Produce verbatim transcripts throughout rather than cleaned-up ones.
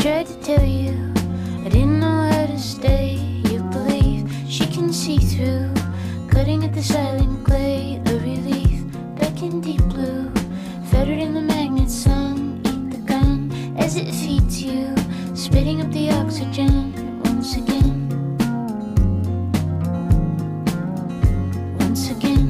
tried to tell you I didn't know how to stay. You believe she can see through, cutting at the silent clay. A relief back in deep blue, fettered in the magnet sun. Eat the gun as it feeds you, spitting up the oxygen once again. Once again.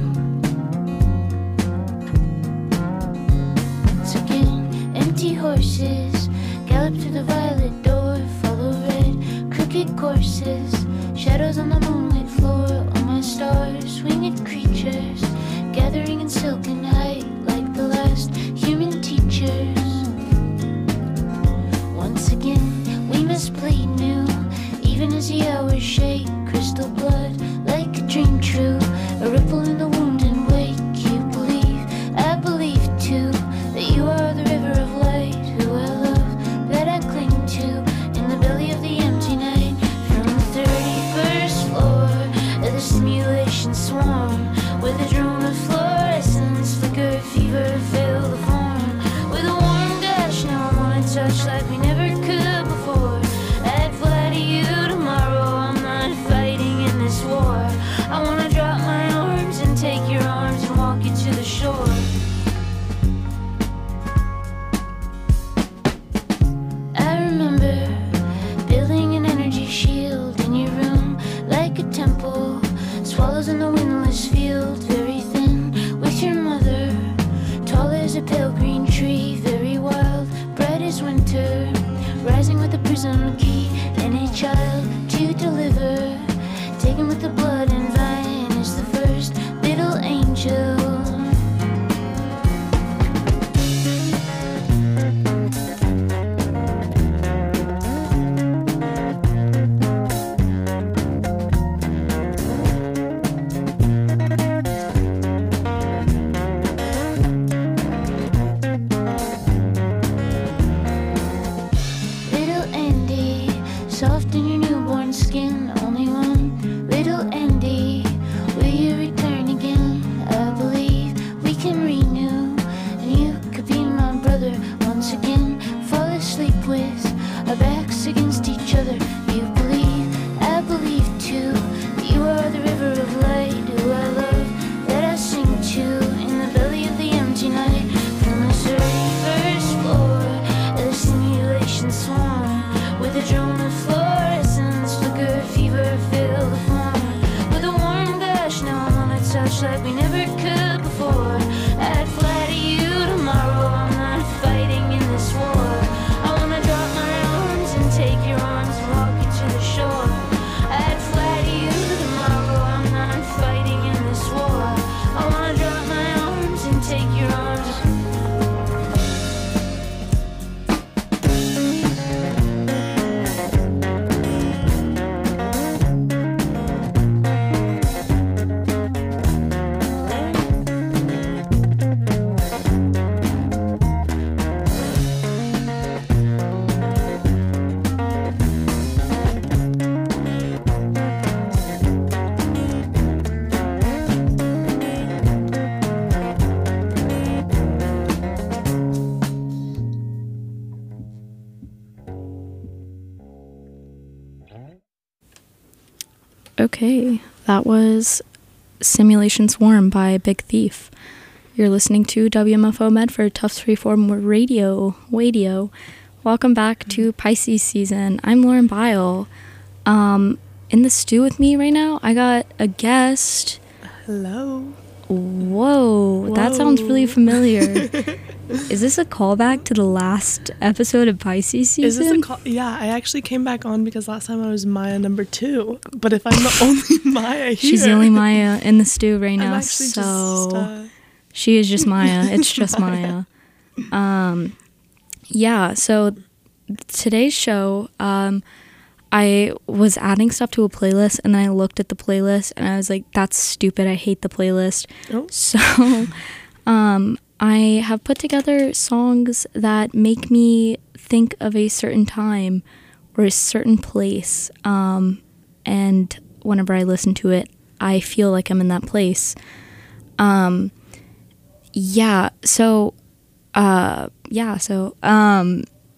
Once again. Empty horses gallop through the violet door, follow red crooked courses, shadows on the moonlit floor. All my stars, winged creatures, gathering in silken height like the last human teachers. Once again, we must bleed new, even as the hours shake. Crystal blood, like a dream true, a ripple in the wound and wake. You believe, I believe too, that you are the river of light, who I love, that I cling to, in the belly of the empty night. From the thirty-first floor of the simulation swarm, where the drone of fluorescence flicker, fever fill the form. With a warm gush, now I wanna touch like we never could before. I'd fly to you tomorrow, I'm not fighting in this war. I wanna drop my arms and take your arms and walk you to the shore. I remember building an energy shield in your room, like a temple, swallows in the windless field, very thin with your mother, tall as a pale green tree, very wild, bright as winter, rising with a prism key, and a child to deliver, taken with the blood and vine is the first little angel. Little Andy, soft in your newborn skin, only one. Little Andy, will you return again? I believe we can renew, and you could be my brother once again. Fall asleep with our backs against each other. You believe, I believe too, that you are the river of light, who I love, that I sing to, in the belly of the empty night. From the thirty-first floor of the simulation swarm, with a drone of fluorescence flicker, fever fill the form. With a warm gush, now I wanna touch like we never could before. I'd fly to you tomorrow, I'm not fighting in this war. I wanna drop my arms and take your arms and walk you to the shore. I'd fly to you tomorrow, I'm not fighting in this war. I wanna drop my arms and take your arms. Okay, that was Simulation Swarm by Big Thief. You're listening to W M F O Medford Tufts Freeform Radio. Radio. Welcome back to Pisces season. I'm Lauren Bile. Um, in the stew with me right now, I got a guest. Hello. Whoa, Whoa. That sounds really familiar. Is this a callback to the last episode of Pisces season? Is this a call? Yeah, I actually came back on because last time I was Maya number two. But if I'm the only Maya here, she's the only Maya in the stew right now. I'm actually so just, uh... she is just Maya. It's just Maya. Um, yeah. So today's show, um, I was adding stuff to a playlist, and then I looked at the playlist, and I was like, "That's stupid. I hate the playlist." Oh. So, um. I have put together songs that make me think of a certain time or a certain place. Um, and whenever I listen to it, I feel like I'm in that place. Um, yeah, so, uh, yeah, so, um,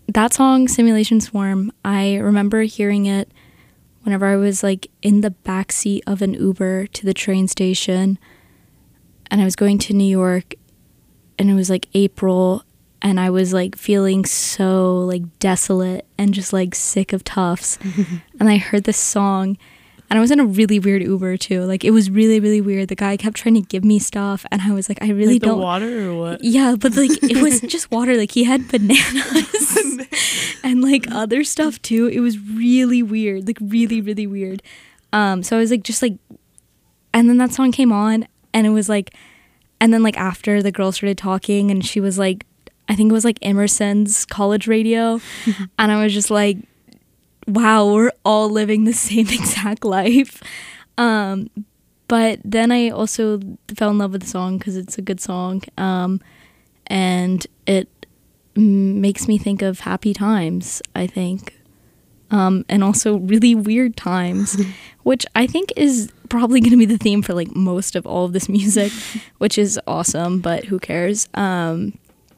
that song, Simulation Swarm, I remember hearing it whenever I was like in the backseat of an Uber to the train station, and I was going to New York, and it was like April, and I was like feeling so like desolate and just like sick of Tufts. And I heard this song, and I was in a really weird Uber too. Like it was really, really weird. The guy kept trying to give me stuff, and I was like, I really like the don't. water or what? Yeah, but like it wasn't just water. Like he had bananas and like other stuff too. It was really weird. Like really, really weird. Um, so I was like, just like, and then that song came on, and it was like, and then like after the girl started talking, and she was like, I think it was like Emerson's College Radio, and I was just like, wow, we're all living the same exact life. Um, but then I also fell in love with the song because it's a good song, um, and it m- makes me think of happy times, I think, um, and also really weird times, which I think is probably going to be the theme for like most of all of this music, which is awesome, but who cares? Um,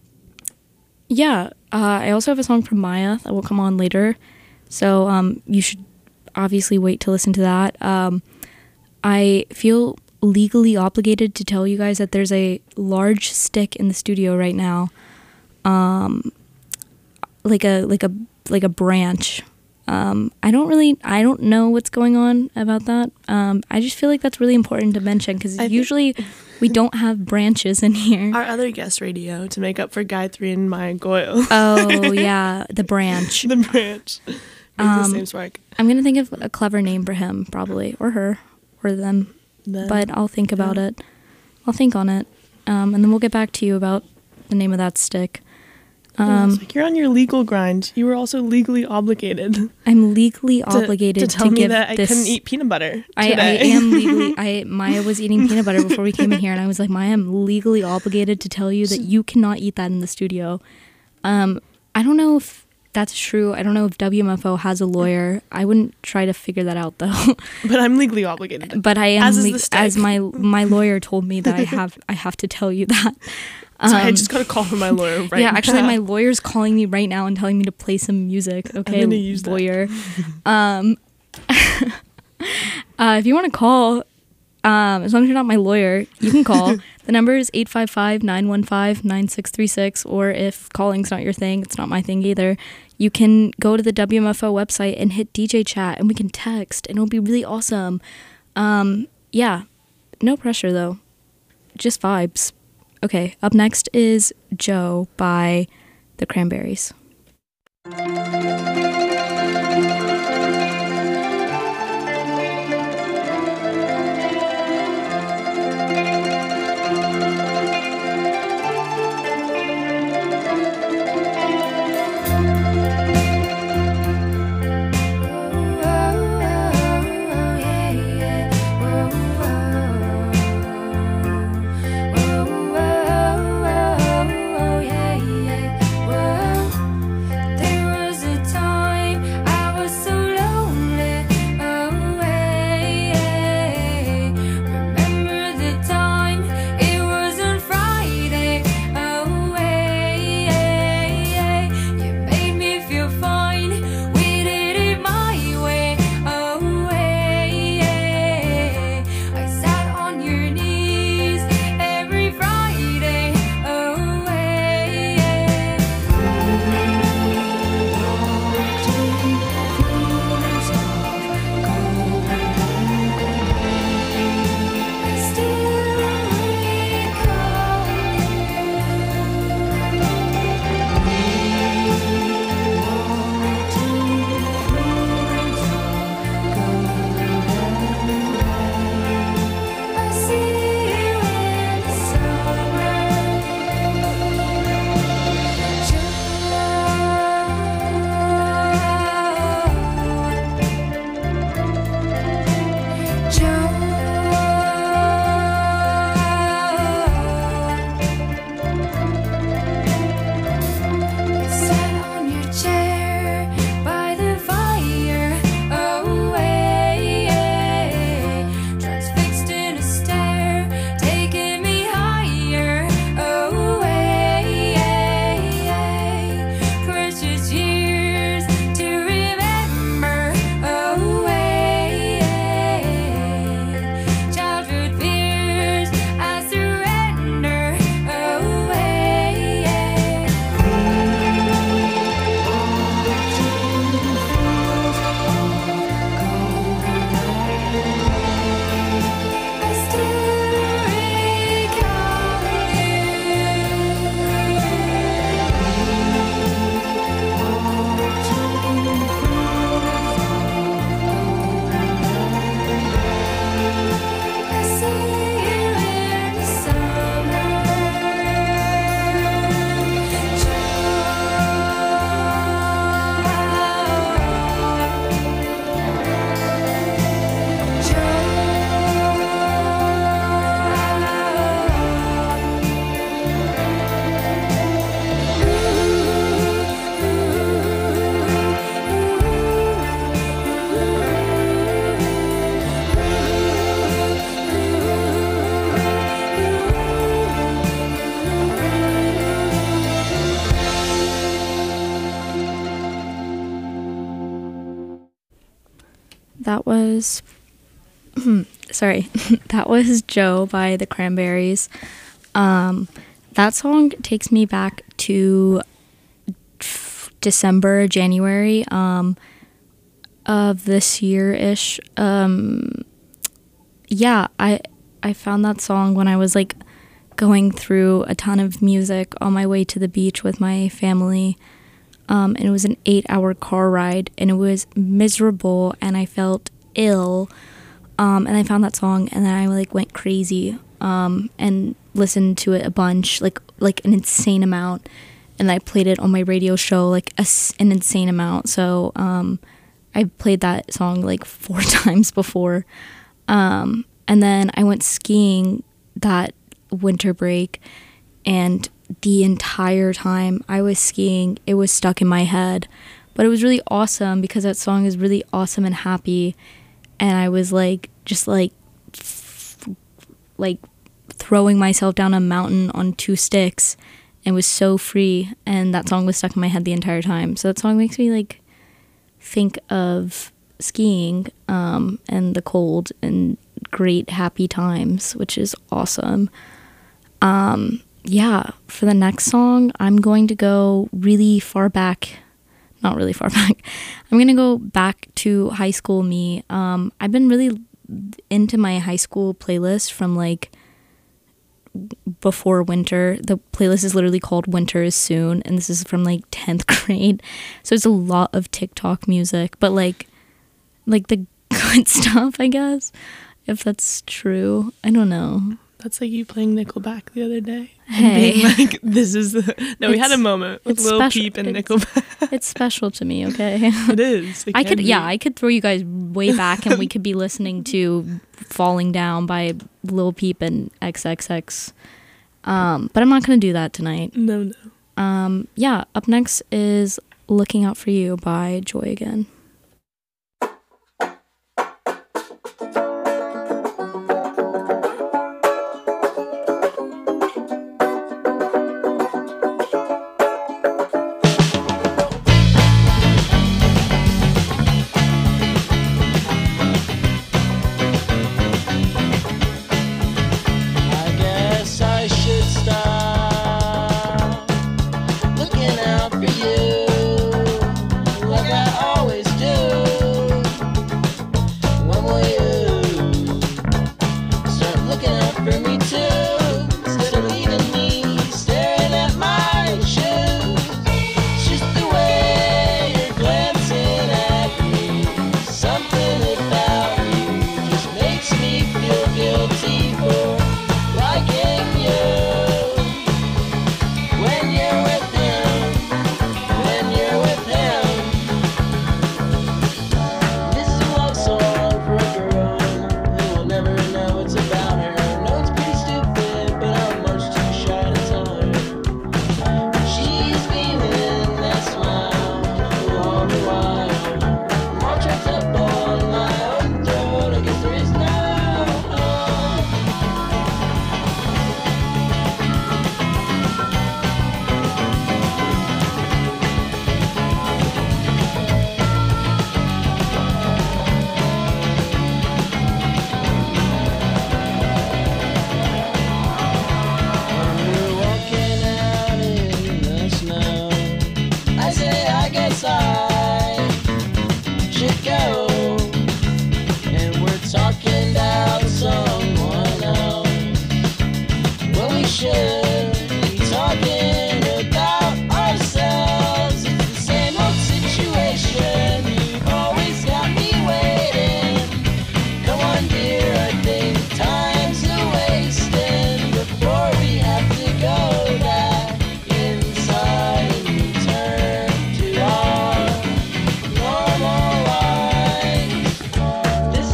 yeah, uh, I also have a song from Maya that will come on later. So um, you should obviously wait to listen to that. Um, I feel legally obligated to tell you guys that there's a large stick in the studio right now, um, like a like a like a branch. Um, I don't really I don't know what's going on about that. Um, I just feel like that's really important to mention because usually think- we don't have branches in here. Our other guest radio to make up for Gayatri and Maya Goyle. Oh yeah, the branch. The branch. Um, the same spark. I'm gonna think of a clever name for him, probably, or her, or them. Then, but I'll think about yeah. it. I'll think on it, um, and then we'll get back to you about the name of that stick. Um, yeah, it's like you're on your legal grind. You were also legally obligated. I'm legally to, obligated to tell to me give that I this, couldn't eat peanut butter today. I, I am legally. I Maya was eating peanut butter before we came in here, and I was like, Maya, I'm legally obligated to tell you that you cannot eat that in the studio. Um, I don't know if that's true. I don't know if W M F O has a lawyer. I wouldn't try to figure that out though. But I'm legally obligated. But I am as, le- as my my lawyer told me that I have I have to tell you that. Um, so I just got a call from my lawyer right yeah, now. actually, my lawyer's calling me right now and telling me to play some music. Okay, I'm gonna use lawyer. um, uh, if you want to call, um, as long as you're not my lawyer, you can call. The number is eight five five, nine one five, nine six three six, or if calling's not your thing, it's not my thing either, you can go to the W M F O website and hit D J chat, and we can text, and it'll be really awesome. Um, yeah, no pressure, though. Just vibes. Okay, up next is Joe by the Cranberries. that was sorry, that was Joe by the Cranberries. Um, that song takes me back to December, January um, of this year-ish. Um, yeah, I I found that song when I was like going through a ton of music on my way to the beach with my family. Um, and it was an eight-hour car ride, and it was miserable, and I felt ill. Um, and I found that song, and then I like went crazy um, and listened to it a bunch, like like an insane amount. And I played it on my radio show like a, an insane amount. So um, I played that song like four times before. Um, and then I went skiing that winter break, and the entire time I was skiing, it was stuck in my head. But it was really awesome because that song is really awesome and happy. And I was like, just like, f- like throwing myself down a mountain on two sticks and was so free. And that song was stuck in my head the entire time. So that song makes me like think of skiing um, and the cold and great happy times, which is awesome. Um, yeah, for the next song, I'm going to go really far back. Not really far back. I'm going to go back to high school me. Um, I've been really into my high school playlist from like before winter. The playlist is literally called Winter is Soon, and this is from like tenth grade. So it's a lot of TikTok music, but like like the good stuff, I guess, if that's true. I don't know. That's like you playing Nickelback the other day. Hey. Being like, this is the... No, we had a moment with Lil special. Peep and it's, Nickelback. It's special to me, okay? It is. It I could, be. yeah, I could throw you guys way back and we could be listening to Falling Down by Lil Peep and X X X. Um, but I'm not going to do that tonight. No, no. Um, yeah, up next is Looking Out For You by Joy Again.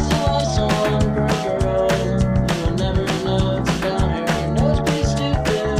Never know it's about her. Knows pretty stupid.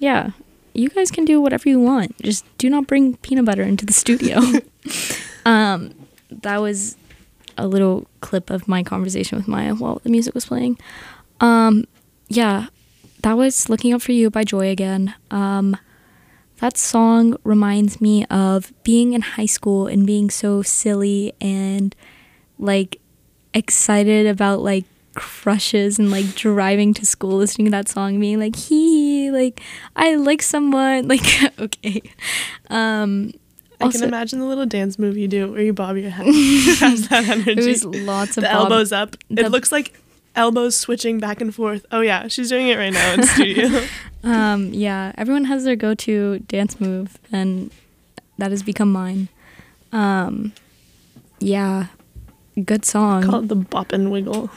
yeah, you guys can do whatever you want. Just do not bring peanut butter into the studio. um, that was a little clip of my conversation with Maya while the music was playing. Um, yeah, that was Looking Up For You by Joy again. Um, that song reminds me of being in high school and being so silly and like excited about like crushes and like driving to school listening to that song, being like, hee, like I like someone, like okay. Um, I also, can imagine the little dance move you do where you bob your head. It has that energy. There was lots of the bob- elbows up. the- It looks like elbows switching back and forth. Oh yeah, she's doing it right now in studio. um, yeah, everyone has their go-to dance move, and that has become mine. Um, yeah, good song. Call it the bop and wiggle.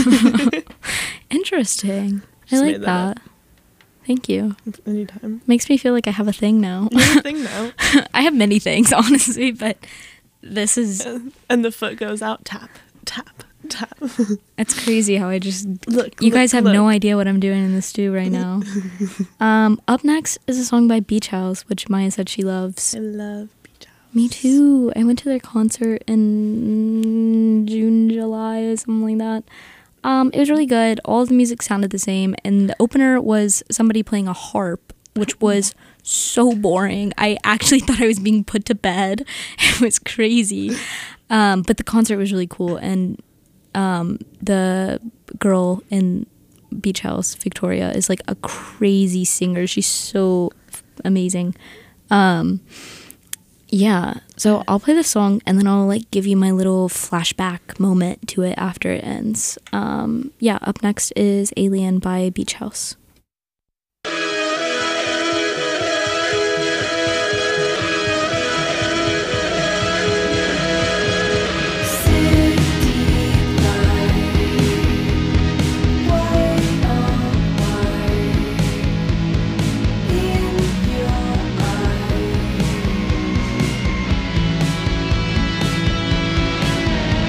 Interesting. Just I like made that. that Thank you. Anytime. Makes me feel like I have a thing now. You have a thing now. I have many things, honestly, but this is... And the foot goes out, tap, tap, tap. It's crazy how I just... Look, You look, guys have look. no idea what I'm doing in the stew right now. um, up next is a song by Beach House, which Maya said she loves. I love Beach House. Me too. I went to their concert in June, July, or something like that. Um, it was really good. All of the music sounded the same, and the opener was somebody playing a harp, which was so boring. I actually thought I was being put to bed. It was crazy. Um, but the concert was really cool, and um, the girl in Beach House, Victoria, is like a crazy singer. She's so amazing. Um, yeah, so I'll play the song and then I'll like give you my little flashback moment to it after it ends. Um, yeah, up next is Alien by Beach House.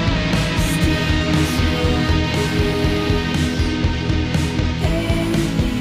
Alien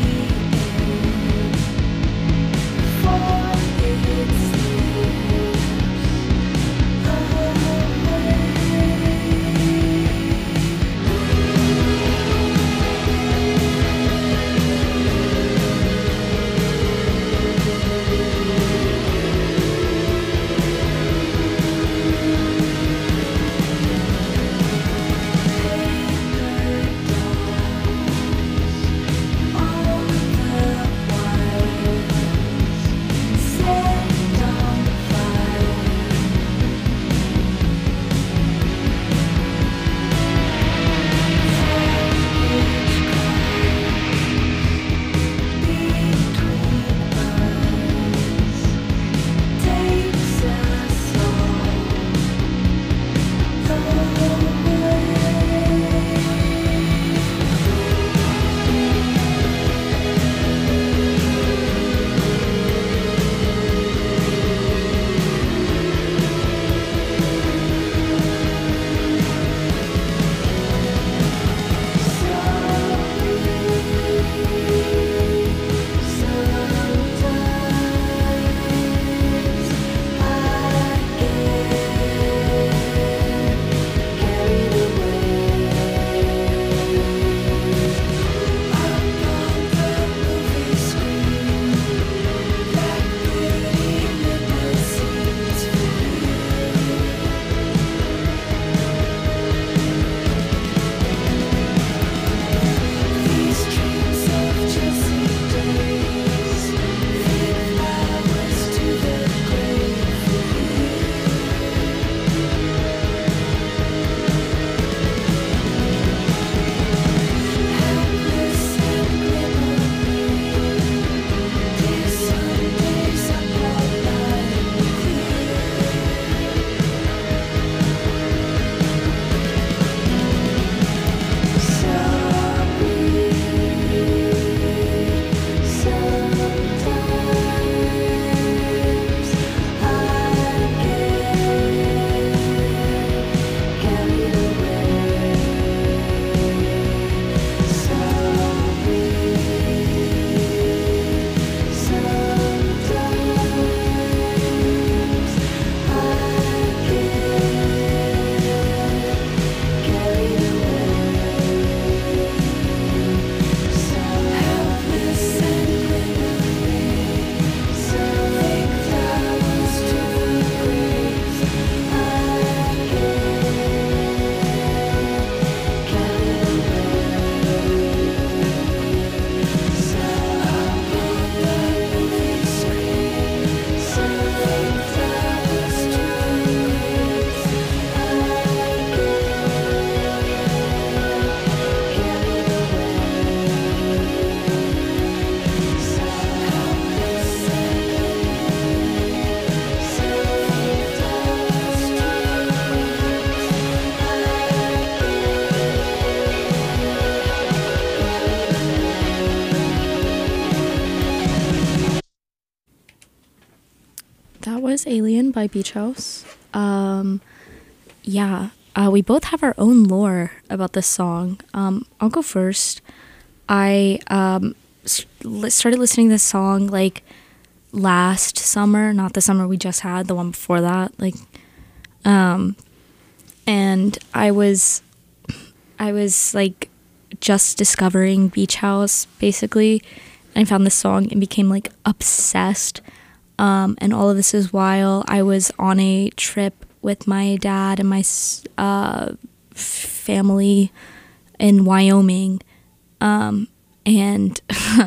Alien by Beach House. Um, yeah, uh, we both have our own lore about this song. Um, I'll go first. I um, started listening to this song like last summer, not the summer we just had, the one before that. Like, um, and I was, I was like just discovering Beach House basically. And I found this song and became like obsessed. Um, and all of this is while I was on a trip with my dad and my uh, family in Wyoming. Um, and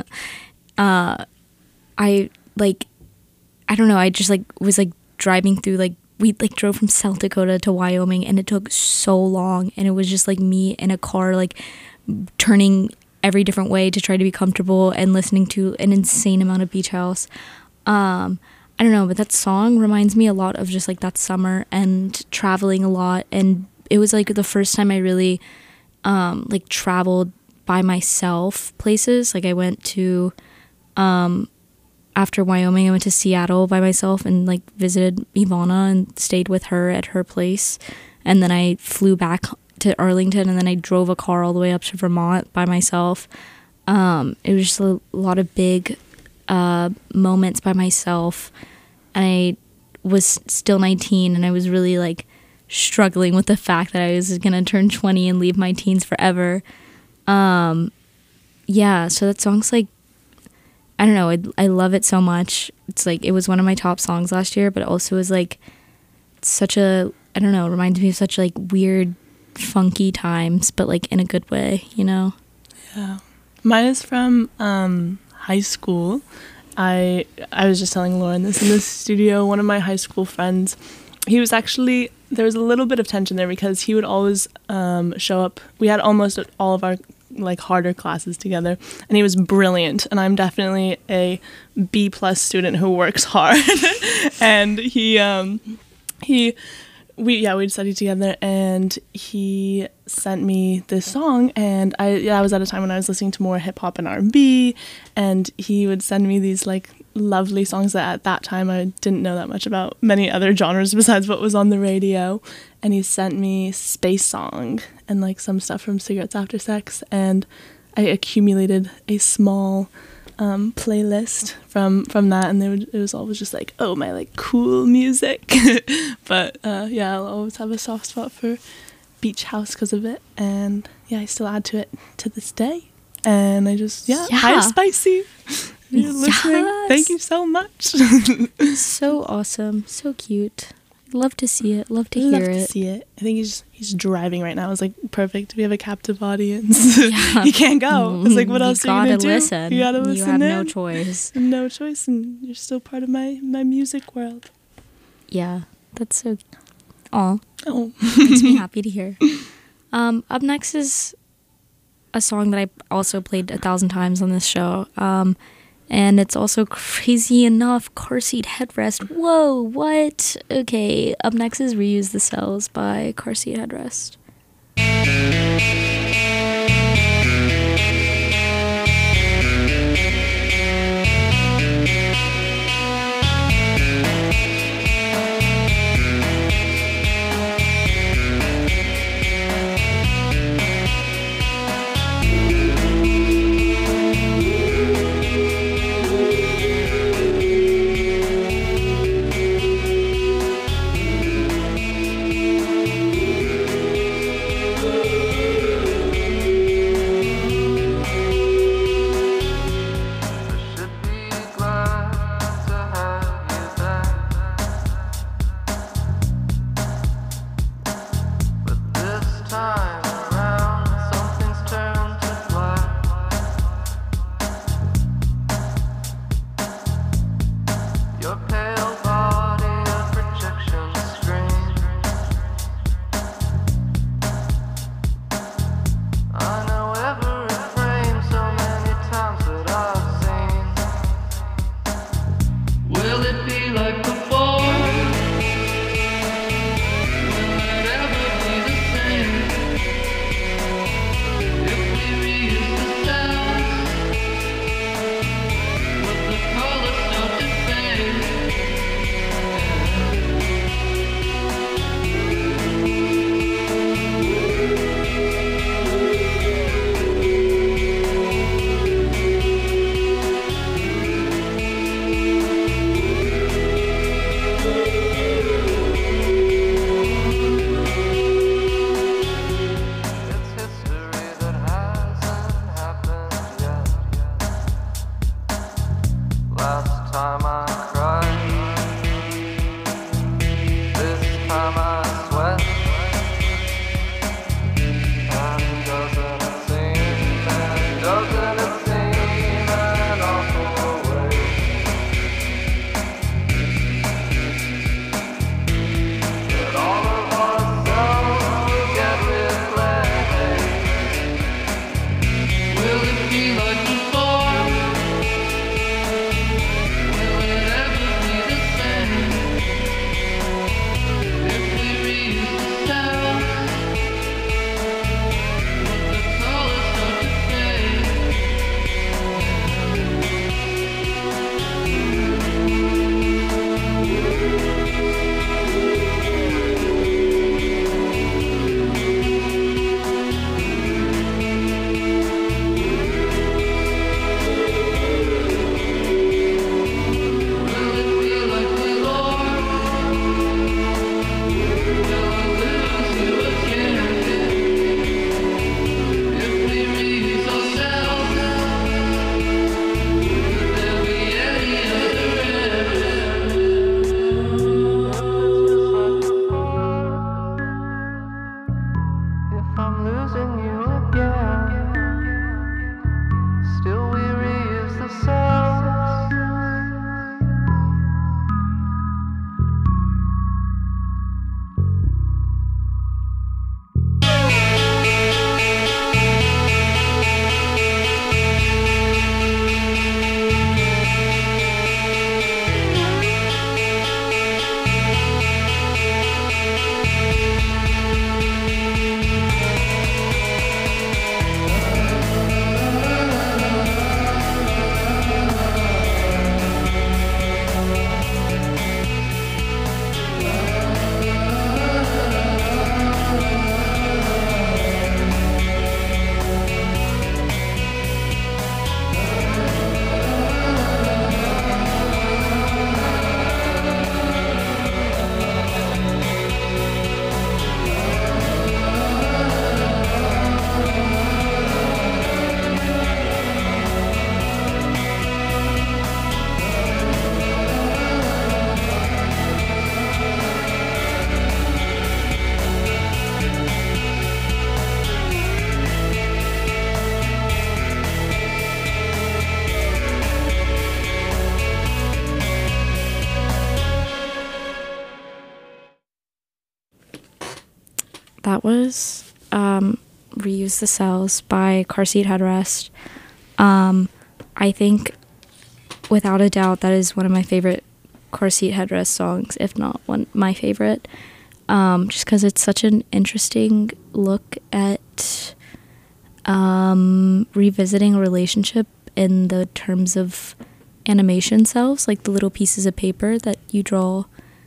uh, I like, I don't know, I just like was like driving through, like we like drove from South Dakota to Wyoming, and it took so long, and it was just like me in a car, like turning every different way to try to be comfortable and listening to an insane amount of Beach House. Um, I don't know, but that song reminds me a lot of just like that summer and traveling a lot. And it was like the first time I really um, like traveled by myself places. Like I went to, um, after Wyoming, I went to Seattle by myself and like visited Ivana and stayed with her at her place. And then I flew back to Arlington, and then I drove a car all the way up to Vermont by myself. Um, it was just a lot of big uh, moments by myself. And I was still nineteen, and I was really like struggling with the fact that I was going to turn twenty and leave my teens forever. Um, yeah, so that song's like, I don't know, I, I love it so much. It's like, it was one of my top songs last year, but it also was like such a, I don't know, it reminds me of such like weird, funky times, but like in a good way, you know? Yeah. Mine is from um, high school. I I was just telling Lauren this in the studio. One of my high school friends, he was actually, there was a little bit of tension there because he would always um, show up. We had almost all of our like harder classes together, and he was brilliant, and I'm definitely a B plus student who works hard. And he um, he we yeah we'd study together, and he sent me this song, and I yeah I was at a time when I was listening to more hip hop and R and B, and he would send me these like lovely songs that at that time I didn't know that much about many other genres besides what was on the radio. And he sent me Space Song and like some stuff from Cigarettes After Sex, and I accumulated a small um, playlist from from that, and they would, it was always just like, oh, my like cool music. But uh, yeah, I'll always have a soft spot for Beach House because of it, and yeah, I still add to it to this day. And I just yeah, yeah. Hi Spicy. You're listening. Yes. Thank you so much. So awesome, so cute. Love to see it. Love to Love hear to it. see it. I think he's he's driving right now. It's like perfect. We have a captive audience. Yeah. He can't go. It's like, what You else are you gonna listen. do? You gotta listen. You have in. no choice. No choice, and you're still part of my my music world. Yeah, that's so. Aw, Oh, makes me happy to hear. Um, up next is a song that I also played a thousand times on this show. Um, and it's also crazy enough, Car Seat Headrest. Whoa, what? Okay, up next is Reuse the Cells by Car Seat Headrest. Will it ever be the same? I'm losing you again. Still we reuse the cells. That was um, Reuse the Cells by Car Seat Headrest. Um, I think, without a doubt, that is one of my favorite Car Seat Headrest songs, if not one my favorite, um, just because it's such an interesting look at um, revisiting a relationship in the terms of animation cells, like the little pieces of paper that you draw,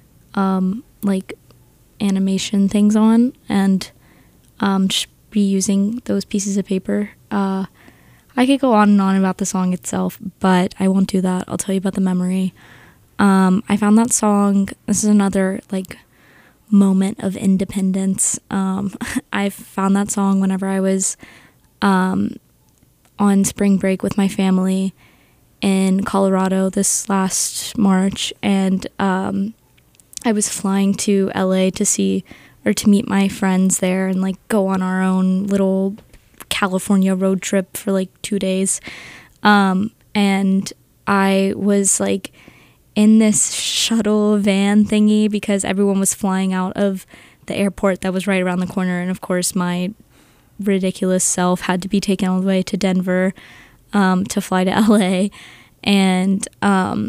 um, like, animation things on, and um, just reusing those pieces of paper. Uh, I could go on and on about the song itself, but I won't do that. I'll tell you about the memory. Um, I found that song, this is another, like, moment of independence. Um, I found that song whenever I was um, on spring break with my family in Colorado this last March, and um, I was flying to L A to see, or to meet my friends there and, like, go on our own little California road trip for, like, two days. Um, and I was, like, in this shuttle van thingy because everyone was flying out of the airport that was right around the corner. And, of course, my ridiculous self had to be taken all the way to Denver um, to fly to L A. And um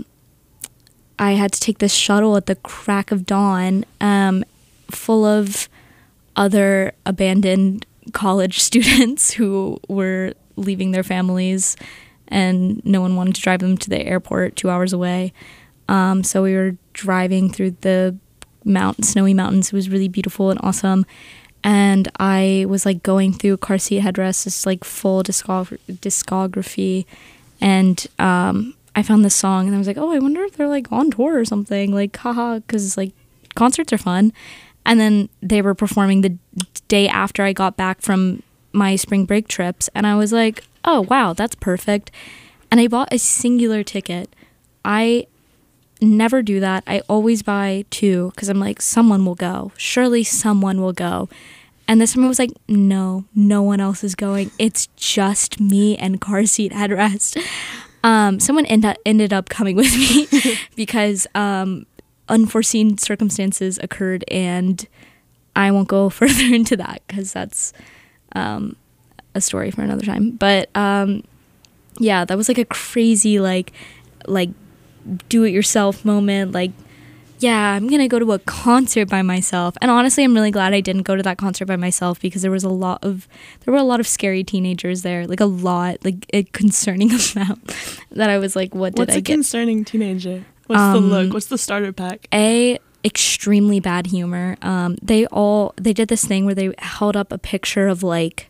I had to take this shuttle at the crack of dawn, um, full of other abandoned college students who were leaving their families, and no one wanted to drive them to the airport two hours away. Um, so we were driving through the mount- snowy mountains. It was really beautiful and awesome. And I was, like, going through Car Seat Headrest's, like, full discog- discography, and um, I found this song, and I was like, oh, I wonder if they're, like, on tour or something, like, haha, because, like, concerts are fun. And then they were performing the day after I got back from my spring break trips, and I was like, oh, wow, that's perfect. And I bought a singular ticket. I never do that. I always buy two, because I'm like, someone will go. Surely someone will go. And this time I was like, no, no one else is going. It's just me and Car Seat Headrest. Um, someone end up, ended up coming with me because um, unforeseen circumstances occurred, and I won't go further into that because that's um, a story for another time. But um, yeah, that was like a crazy, like, like do-it-yourself moment. Like, yeah, I'm gonna go to a concert by myself. And honestly, I'm really glad I didn't go to that concert by myself, because there was a lot of there were a lot of scary teenagers there, like a lot, like a concerning amount. That I was like, what did What's I a get? concerning teenager? What's Um, the look? What's the starter pack? A extremely bad humor. Um, they all they did this thing where they held up a picture of like.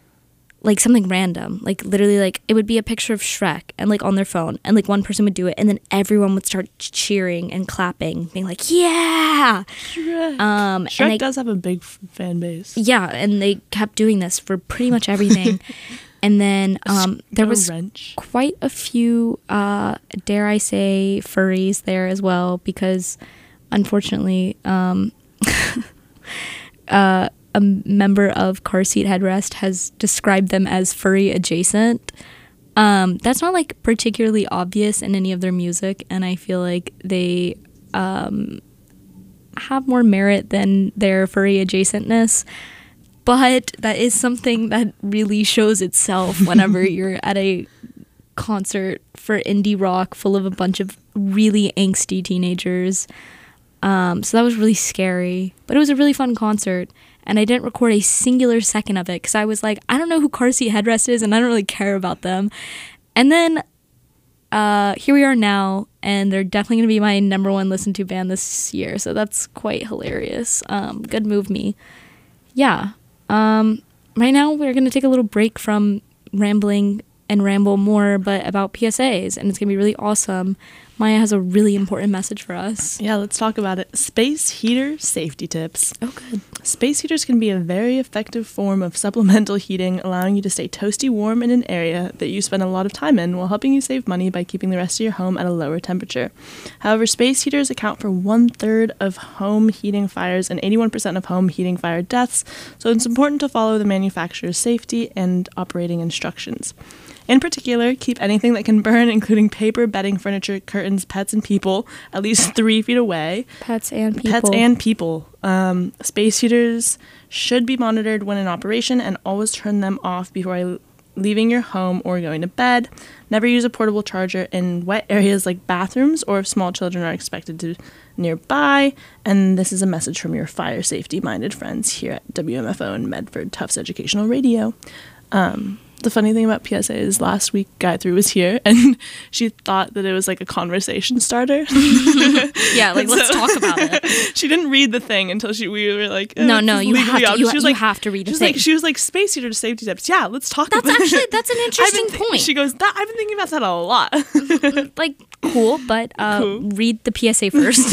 like something random, like literally like it would be a picture of Shrek and like on their phone, and like one person would do it, and then everyone would start cheering and clapping, being like, yeah. Shrek, Um, Shrek and they, does have a big f- fan base. yeah, and they kept doing this for pretty much everything. And then um, there No was wrench. quite a few, uh, dare I say, furries there as well, because unfortunately, um, uh, a member of Car Seat Headrest has described them as furry adjacent. Um, that's not like particularly obvious in any of their music, and I feel like they um, have more merit than their furry adjacentness. But that is something that really shows itself whenever you're at a concert for indie rock full of a bunch of really angsty teenagers. Um, so that was really scary, but it was a really fun concert, and I didn't record a singular second of it because I was like, I don't know who Car Seat Headrest is, and I don't really care about them. And then uh, here we are now, and they're definitely going to be my number one listened to band this year, so that's quite hilarious. Um, good move, me. Yeah. Um, right now, we're going to take a little break from rambling and ramble more, but about P S As, and it's going to be really awesome. Maya has a really important message for us. Yeah, let's talk about it. Space heater safety tips. Oh, good. Space heaters can be a very effective form of supplemental heating, allowing you to stay toasty warm in an area that you spend a lot of time in, while helping you save money by keeping the rest of your home at a lower temperature. However, space heaters account for one-third of home heating fires and eighty-one percent of home heating fire deaths, so it's important to follow the manufacturer's safety and operating instructions. In particular, keep anything that can burn, including paper, bedding, furniture, curtains, pets, and people, at least three feet away. Pets and people. Pets and people. Um, space heaters should be monitored when in operation, and always turn them off before leaving your home or going to bed. Never use a portable charger in wet areas like bathrooms or if small children are expected to nearby. And this is a message from your fire safety-minded friends here at W M F O and Medford Tufts Educational Radio. Um... The funny thing about P S A is last week Gayatri was here and she thought that it was like a conversation starter. Yeah, like let's so, talk about it. She didn't read the thing until she we were like, eh, no, no, you have to. You, she was you like, have to read the she was thing. Like, she was like, space heater safety tips. Yeah, let's talk. That's about actually it. that's an interesting th- point. She goes, that, I've been thinking about that a lot. Like cool, but uh, cool. Read the P S A first.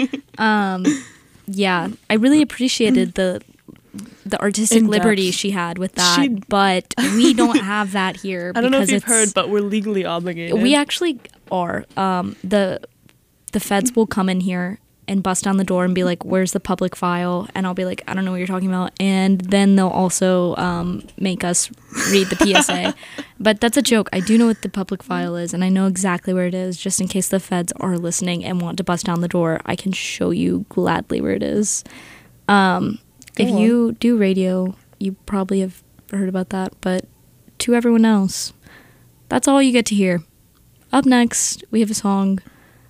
um, yeah, I really appreciated the. the artistic In liberty depth. she had with that, she, but we don't have that here. I don't know if you've it's, heard, but we're legally obligated. We actually are. Um, the the feds will come in here and bust down the door and be like, "Where's the public file?" And I'll be like, "I don't know what you're talking about." And then they'll also um, make us read the P S A. But that's a joke. I do know what the public file is, and I know exactly where it is. Just in case the feds are listening and want to bust down the door, I can show you gladly where it is. Um, If you do radio, you probably have heard about that, but to everyone else, that's all you get to hear. Up next, we have a song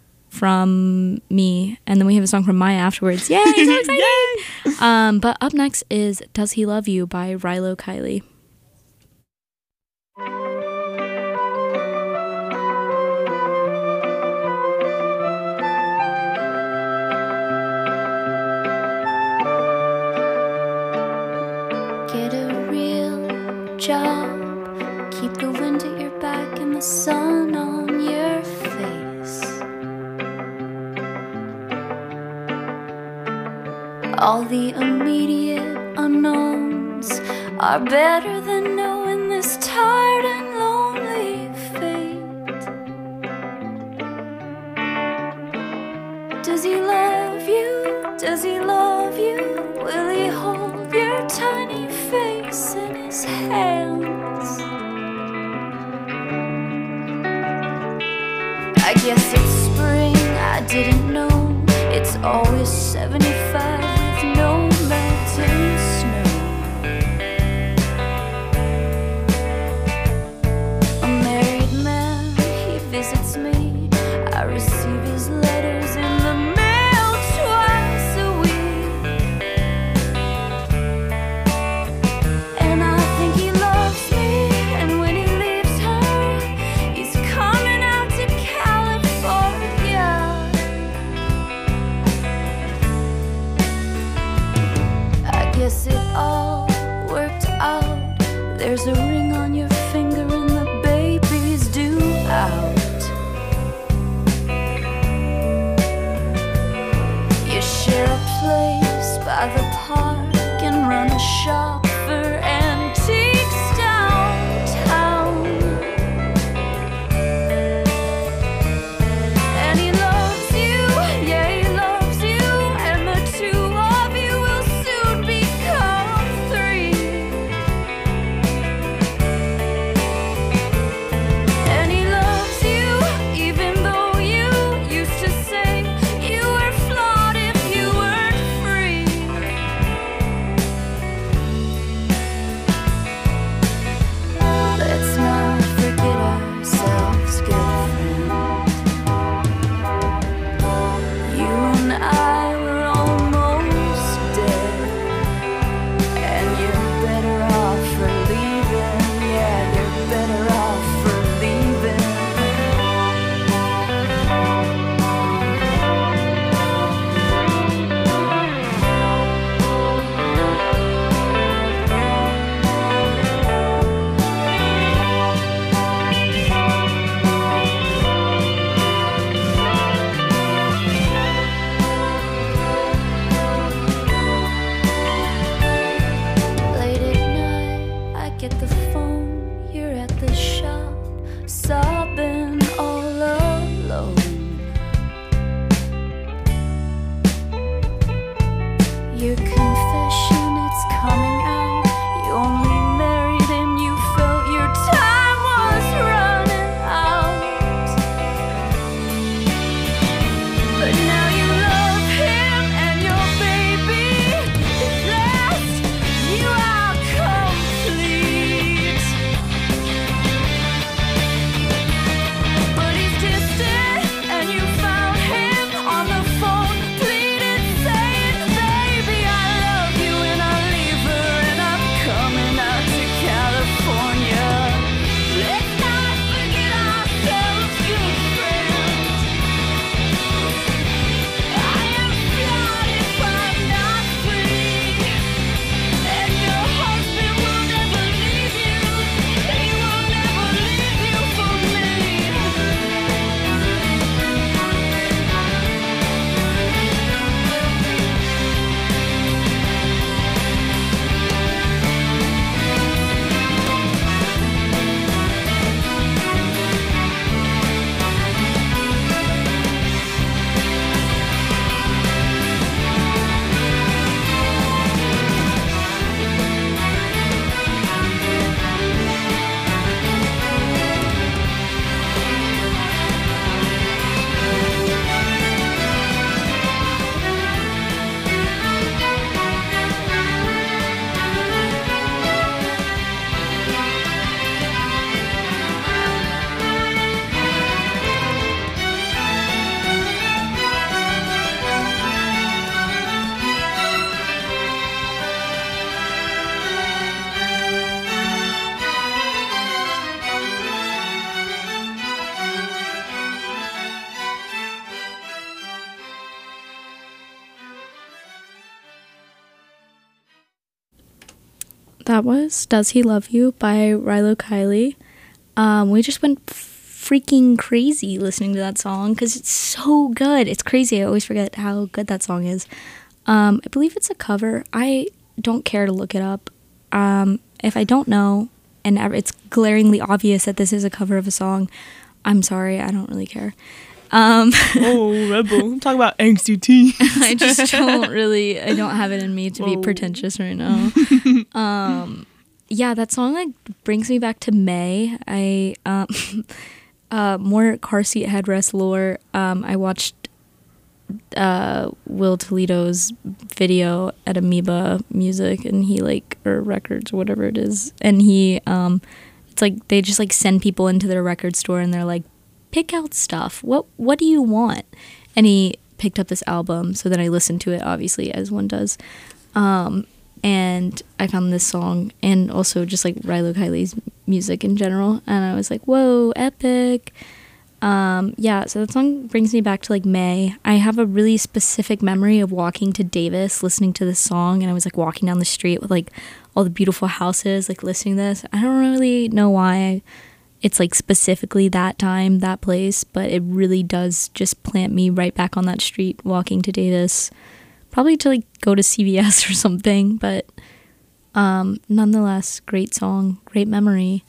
from me, and then we have a song from Maya afterwards. Yay, so exciting! Yay! Um, but up next is Does He Love You by Rilo Kiley. Get a real job. Keep the wind at your back and the sun on your face. All the immediate unknowns are better than knowing this tired and lonely fate. Does he love you? Does he love you? Will he hold your tiny face in his hands? I guess it's spring, I didn't know. It's always seventy-five with no melting snow. A married man, he visits me. I receive his letters in the mail twice a week. And I think he loves me, and when he leaves her, he's coming out to California. I guess it all worked out. There's a ring on your finger and the baby's due out. You share a place by the park and run a shop for antiques downtown. And he loves you, yeah, he loves you, and the two of you will soon become That was Does He Love You by Rilo Kiley. Um, we just went freaking crazy listening to that song because it's so good. It's crazy. I always forget how good that song is. Um, I believe it's a cover. I don't care to look it up. Um, if I don't know, and it's glaringly obvious that this is a cover of a song, I'm sorry. I don't really care. Um, oh, rebel. Talk about angsty tea. I just don't really, I don't have it in me to Whoa. be pretentious right now. um, yeah, that song like brings me back to May. I, um, uh, more car seat headrest lore. Um, I watched uh, Will Toledo's video at Amoeba Music, and he like, or Records or whatever it is. And he, um, it's like, they just like send people into their record store and they're like, pick out stuff. What what do you want? And he picked up this album, so then I listened to it, obviously, as one does. Um, and I found this song, and also just like Rilo Kiley's music in general, and I was like, whoa, epic. Um, yeah, so that song brings me back to like May. I have a really specific memory of walking to Davis, listening to this song, and I was like walking down the street with like all the beautiful houses, like listening to this. I don't really know why it's like specifically that time, that place, but it really does just plant me right back on that street walking to Davis. Probably to like go to C V S or something, but um, nonetheless, great song, great memory.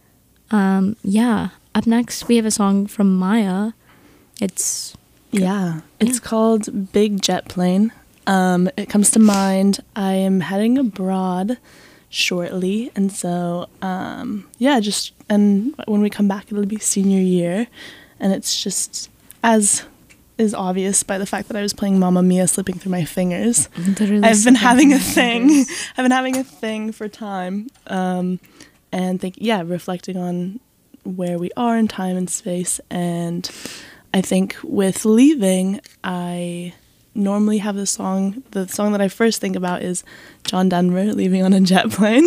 Um, yeah, up next we have a song from Maya. It's... Yeah, it's yeah. called Big Jet Plane. Um, it comes to mind, I am heading abroad shortly, and so um yeah just and when we come back it'll be senior year, and it's just, as is obvious by the fact that I was playing Mamma Mia slipping through my fingers, Literally I've been having a thing I've been having a thing for time, um and think yeah reflecting on where we are in time and space. And I think with leaving, I normally have the song, the song that I first think about is John Denver, Leaving on a Jet Plane.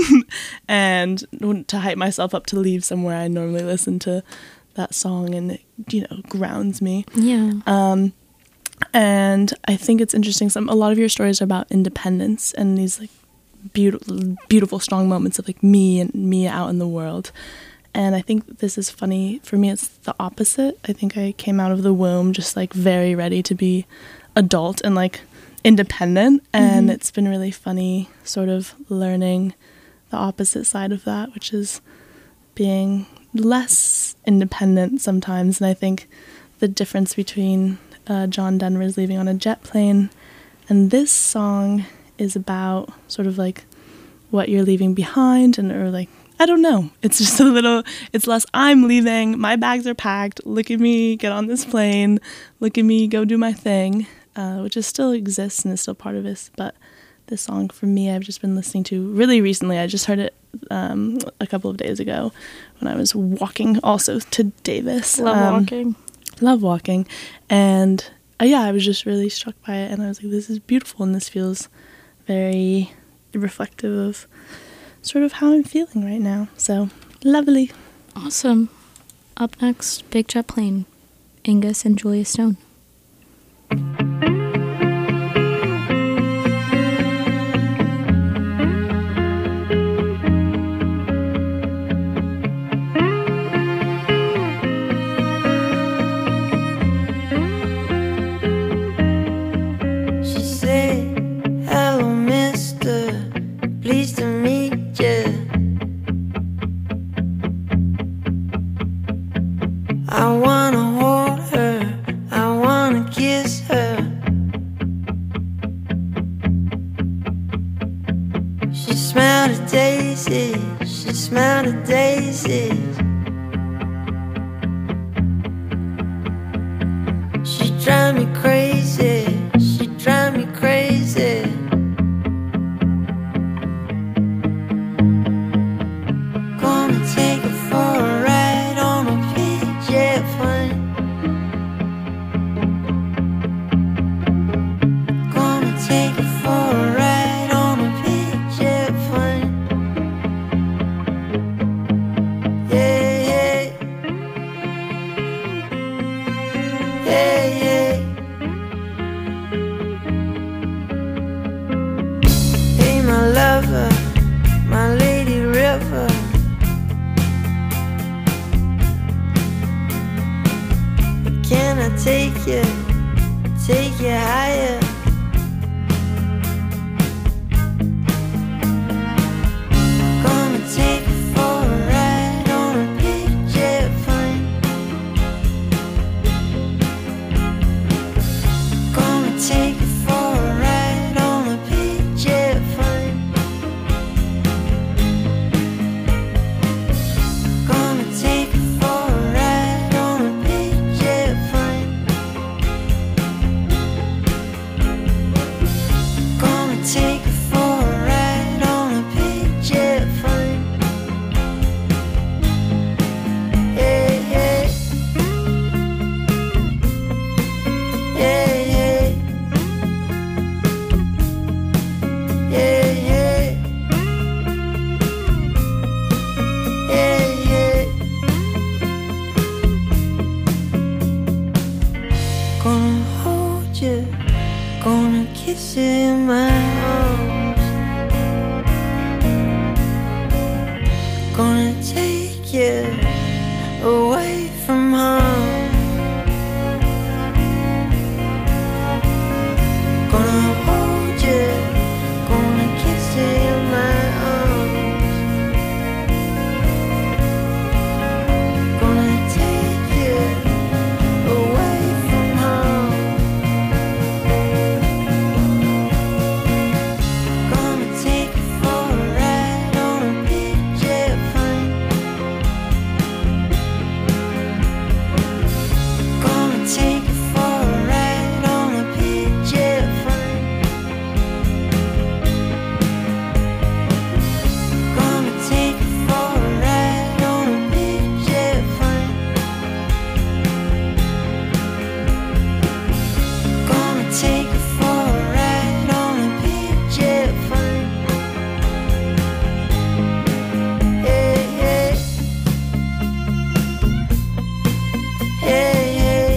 And to hype myself up to leave somewhere, I normally listen to that song, and it, you know, grounds me. Yeah. Um, and I think it's interesting, some a lot of your stories are about independence and these like beautiful, beautiful, strong moments of like me and me out in the world. And I think this is funny. For me, it's the opposite. I think I came out of the womb just like very ready to be adult and like independent, and mm-hmm. it's been really funny sort of learning the opposite side of that, which is being less independent sometimes. And I think the difference between uh, John Denver's Leaving on a Jet Plane and this song is about sort of like what you're leaving behind, and or like I don't know. It's just a little, it's less, I'm leaving, my bags are packed, look at me get on this plane, look at me go do my thing, uh, which is still exists and is still part of this. But this song for me, I've just been listening to really recently. I just heard it um, a couple of days ago when I was walking also to Davis. Love um, walking. Love walking. And uh, yeah, I was just really struck by it, and I was like, this is beautiful, and this feels very reflective of sort of how I'm feeling right now. So, lovely. Awesome. Up next, Big Jet Plane, Angus and Julia Stone. She said, hello, mister, pleased to meet you. I wanna hold her, I wanna kiss her. She smelled a daisy, she smelled a daisy. She drive me crazy, she drive me crazy. Gonna take her for a ride on a big jet plane. Gonna take her for a ride on a big jet plane. Yeah. Gonna take you away from home. Gonna hold you, gonna kiss you in my arms. Gonna take you away from home. Gonna take you for a ride on a big jet plane. Gonna take you for a ride on a big jet plane. Gonna take you for a ride on a big jet plane. Gonna take you for a ride on a big jet plane. Hey, hey. Hey, hey.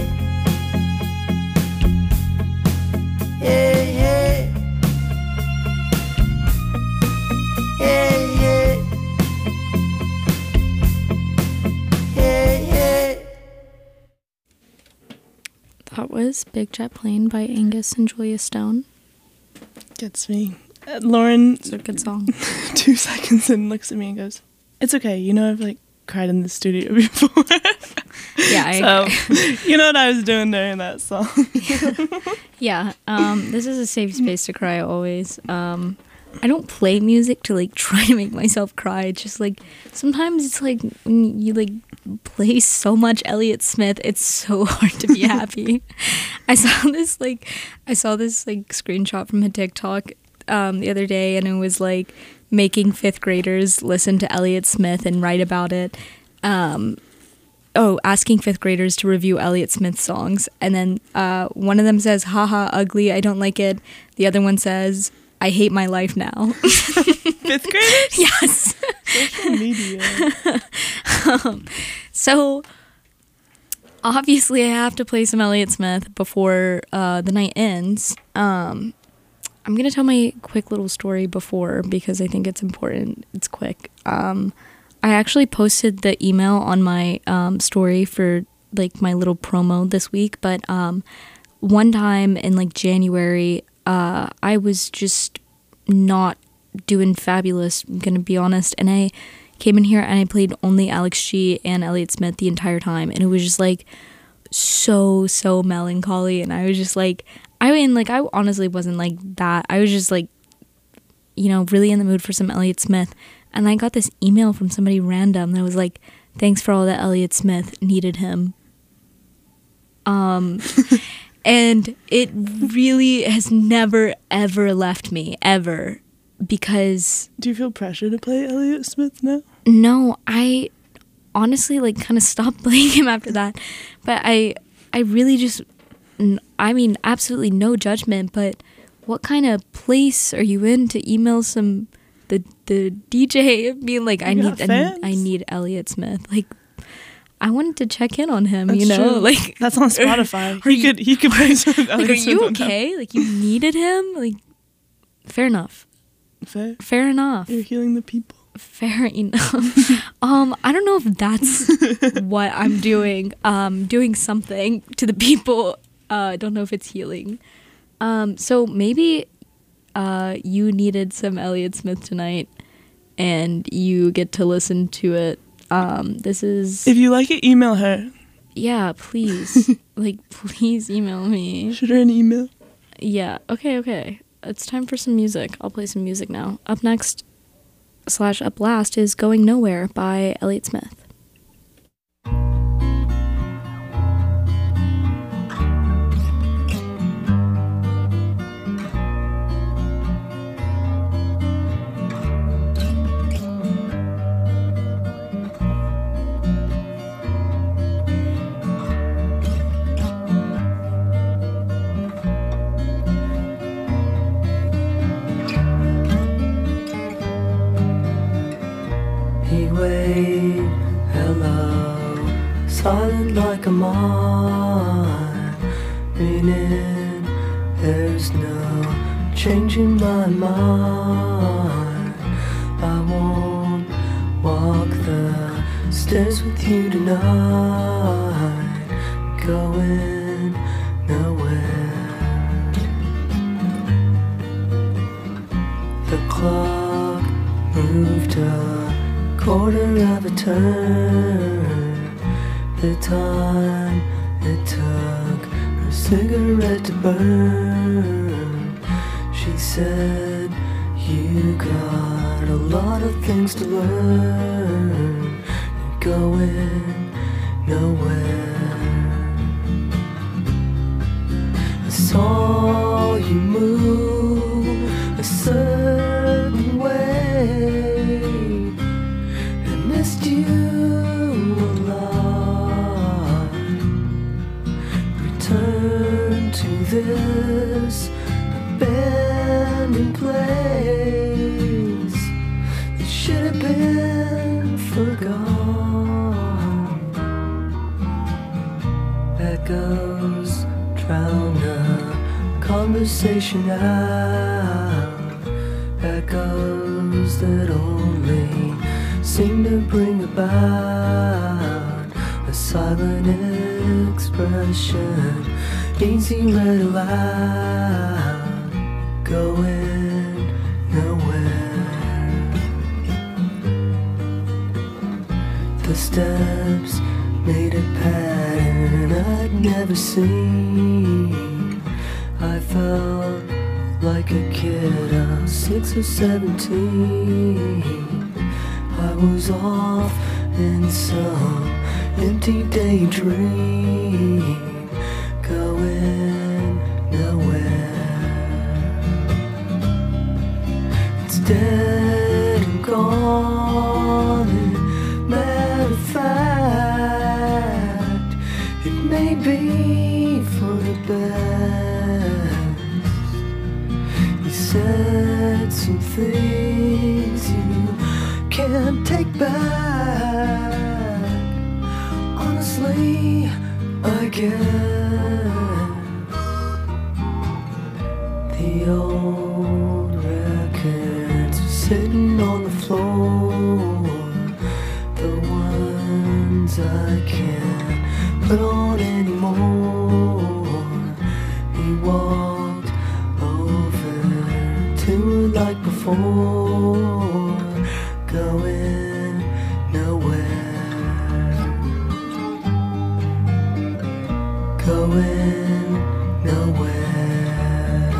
Hey, hey. Hey, hey. Hey, hey. That was Big Jet Plane by Angus and Julia Stone. Gets me. Uh, Lauren, It's a good song. two seconds in, looks at me and goes, "It's okay. You know I've like cried in the studio before." Yeah, I so you know what I was doing during that song. Yeah, um, this is a safe space to cry always. Um, I don't play music to like try to make myself cry. It's just like sometimes it's like when you like play so much Elliott Smith, it's so hard to be happy. I saw this like I saw this like screenshot from a TikTok um, the other day, and it was like making fifth graders listen to Elliott Smith and write about it. Um, oh, asking fifth graders to review Elliott Smith songs. And then uh, one of them says, haha, ugly, I don't like it. The other one says, I hate my life now. Fifth graders? Yes. Social media. um, so obviously I have to play some Elliott Smith before uh, the night ends. Um, I'm going to tell my quick little story before because I think it's important. It's quick. Um, I actually posted the email on my um, story for like my little promo this week, but um, one time in like January, uh, I was just not doing fabulous, I'm gonna be honest, and I came in here and I played only Alex G and Elliott Smith the entire time, and it was just like so so melancholy, and I was just like, I mean, like I honestly wasn't like that. I was just like, you know, really in the mood for some Elliott Smith. And I got this email from somebody random that was like, thanks for all that Elliott Smith, needed him. Um, and it really has never, ever left me, ever. Because... Do you feel pressure to play Elliott Smith now? No, I honestly like kind of stopped playing him after that. But I, I really just, I mean, absolutely no judgment, but what kind of place are you in to email some... The the D J being like, I You need got I, fans? I need Elliott Smith. Like, I wanted to check in on him. That's you know, true. like That's on Spotify. Are he you- could he could play some of like, Elliott are Smith you on that. okay? Like, you needed him. Like, fair enough. Fair. Fair enough. You're healing the people. Fair enough. um, I don't know if that's what I'm doing. Um, doing something to the people. Uh, I don't know if it's healing. Um, so maybe uh, you needed some Elliott Smith tonight, and you get to listen to it. Um, this is If you like it, email her. yeah, please, like please email me. Shoot her an email. Yeah, okay, okay. It's time for some music. I'll play some music now. Up next, slash up last, is Going Nowhere by Elliott Smith. He waved hello, silent like a mine, meaning there's no changing my mind. I won't walk stairs with you tonight, going nowhere. The clock moved a quarter of a turn, the time it took her cigarette to burn. She said, you got a lot of things to learn, you're going nowhere. I saw you move a certain way, I missed you a lot. Return to this abandoned place that should have been forgone. Echoes drown a conversation out, echoes that only seem to bring about a silent expression, easy read aloud, going nowhere. The steps made a pattern I'd never seen. I felt like a kid of six or seventeen. I was off in some empty daydream, going nowhere. It's dead and gone, and matter of fact, it may be for the best. You said some things you can't take back. Honestly, I guess the old records are sitting on the floor, the ones I can't put on anymore. He walked over to her like before, going nowhere, going nowhere,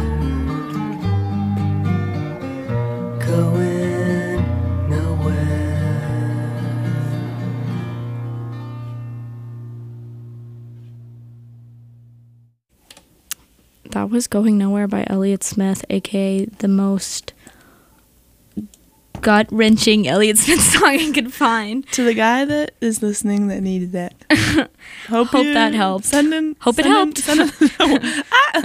going nowhere. That was Going Nowhere by Elliott Smith, aka the most gut-wrenching Elliott Smith song I could find. To the guy that is listening that needed that. Hope, Hope you that helped. Send in, Hope send it in- helped. Send in, ah!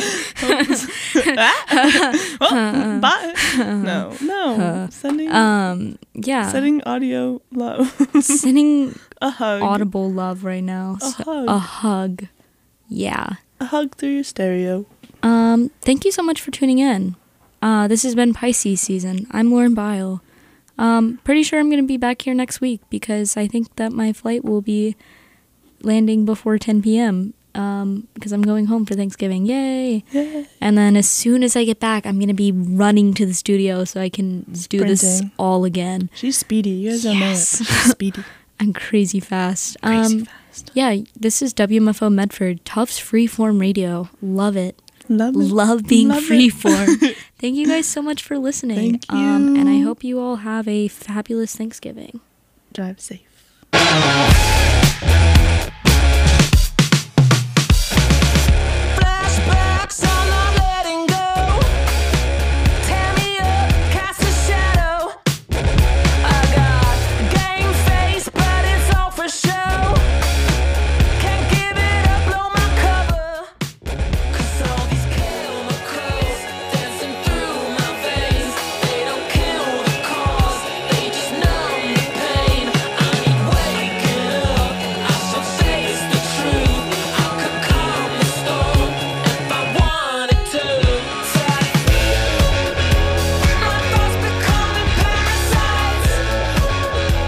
ah! Oh, bye. No, no. Sending, Um, yeah. sending audio love. Sending A hug. audible love right now. A So- hug. A hug. Yeah. A hug through your stereo. Um, thank you so much for tuning in. Uh, this has been Pisces season. I'm Lauren Bile. Um, pretty sure I'm going to be back here next week because I think that my flight will be landing before ten p.m. Um, because I'm going home for Thanksgiving. Yay! Yay. And then as soon as I get back, I'm going to be running to the studio so I can do this Sprinting. all again. She's speedy. You guys don't know it. Yes. but She's speedy. I'm crazy fast. Crazy um, fast. Yeah, this is W M F O Medford, Tufts Freeform Radio. Love it. Love it. Love being Love it. freeform. Thank you guys so much for listening. Thank Um, and I you. hope you all have a fabulous Thanksgiving. Drive safe.